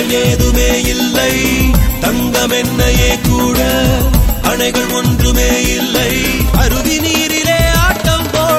தடைகள் ஏதுமே இல்லை தங்கம் என்னையே கூட அணைகள் ஒன்றுமே இல்லை அருவி நீரிலே ஆட்டம் போட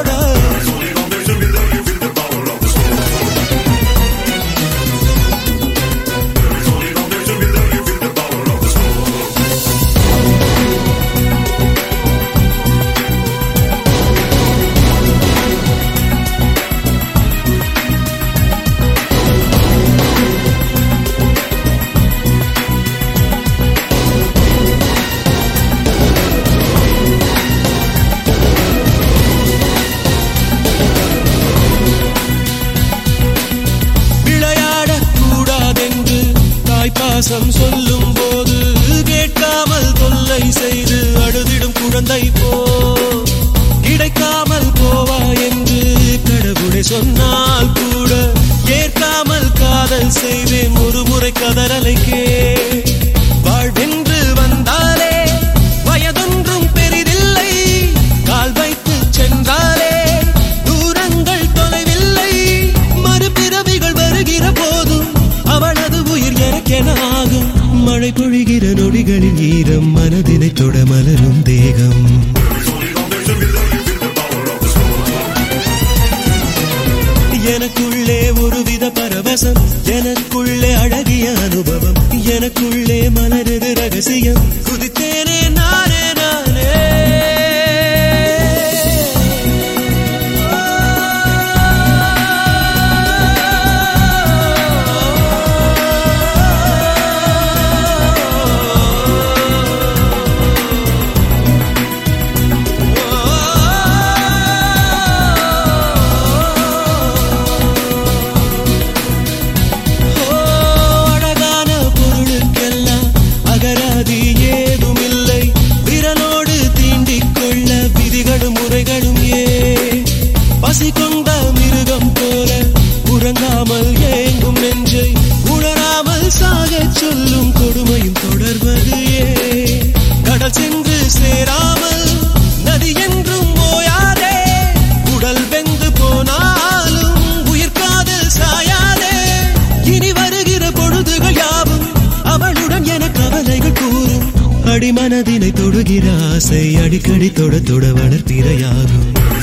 பாசம் சொல்லும் போது கேட்காமல் தொல்லை செய்து அழுதிடும் குழந்தை போ கிடைக்காமல் போவா என்று கடவுளை சொன்னால் கூட ஏற்காமல் காதல் செய்வேன் ஒரு முறை கதறலைக்கே வாழ்வென்று வந்தாலே வயதொன்றும் பெரிதில்லை கால் வைத்து சென்றாலே தூரங்கள் தொலைவில்லை மறுபிறவிகள் வருகிற போதும் அவளது உயிர் எனக்கெனாகும் மழை பொழிகிற நொடிகளின் ஈரம் மனதினை தொட மலரும் தேகம் எனக்குள்ளே ஒருவித பரவசம் எனக்குள்ளே அழகிய அனுபவம் எனக்குள்ளே மலருது ரகசியம் குதித்தேனே நானே நானே பசி கொண்ட மிருகம் போல உறங்காமல் ஏங்கும் நெஞ்சை உணராமல் சாகச் சொல்லும் கொடுமையும் தொடர்வது கடல் சென்று சேராமல் நதி என்றும் ஓயாதே உடல் வெந்து போனாலும் உயிர் காதல் சாயாதே இனி வருகிற பொழுதுகள் யாவும் அவளுடன் என கவலைகள் கூறும் அடிமனதினை தொடுகிற ஆசை அடிக்கடி தொட தொட வளர்ப்பிரையாகும்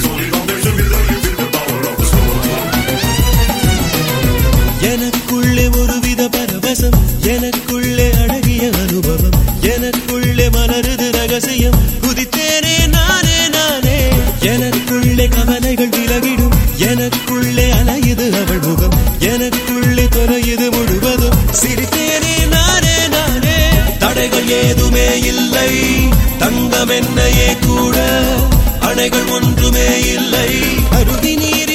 எனக்குள்ளே ஒருவித பரவசம் எனக்குள்ளே அழகிய அனுபவம் எனக்குள்ளே மலருது ரகசியம் குதித்தேனே நானே நானே எனக்குள்ளே கவலைகள் விலகிடும் எனக்குள்ளே அலையுது அவள் முகம் எனக்குள்ளே தொலையுது முழுவதும் சிரித்தேனே நானே நானே தடைகள் ஏதுமே இல்லை தங்கம் என்னையே கூட அணைகள் ஒன்றுமே இல்லை அருவி நீர்